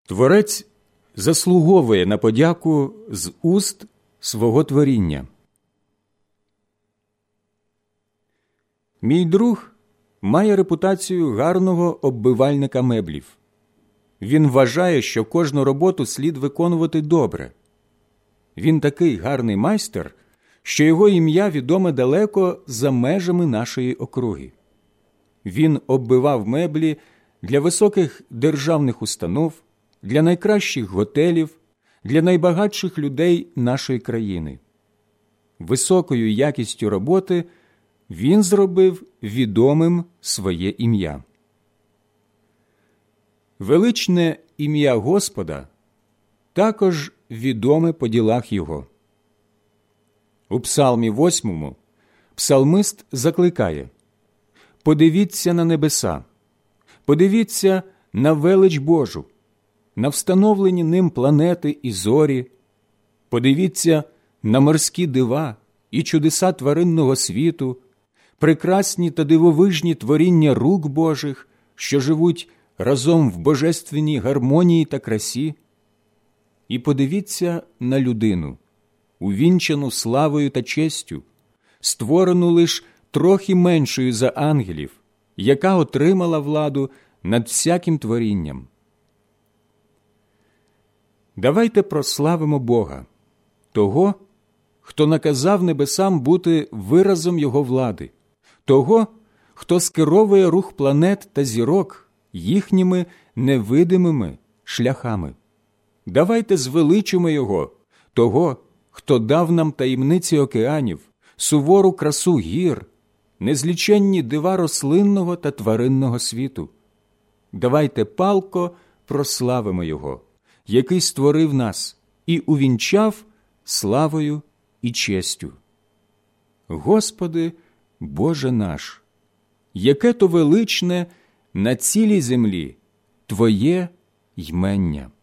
Творець заслуговує на подяку з уст свого творіння. Мій друг має репутацію гарного оббивальника меблів. Він вважає, що кожну роботу слід виконувати добре. Він такий гарний майстер, що його ім'я відоме далеко за межами нашої округи. Він оббивав меблі для високих державних установ, для найкращих готелів, для найбагатших людей нашої країни. Високою якістю роботи він зробив відомим своє ім'я. Величне ім'я Господа також відоме по ділах Його. У Псалмі 8 псалмист закликає: «Подивіться на небеса, подивіться на велич Божу, на встановлені ним планети і зорі, подивіться на морські дива і чудеса тваринного світу, прекрасні та дивовижні творіння рук Божих, що живуть разом в божественній гармонії та красі. І подивіться на людину, увінчану славою та честю, створену лиш трохи меншою за ангелів, яка отримала владу над всяким творінням». Давайте прославимо Бога, того, хто наказав небесам бути виразом Його влади, того, хто скеровує рух планет та зірок їхніми невидимими шляхами. Давайте звеличимо Його, того, хто дав нам таємниці океанів, сувору красу гір, незліченні дива рослинного та тваринного світу. Давайте палко прославимо Його, який створив нас і увінчав славою і честю. Господи, Боже наш, яке то величне на цілій землі Твоє ймення!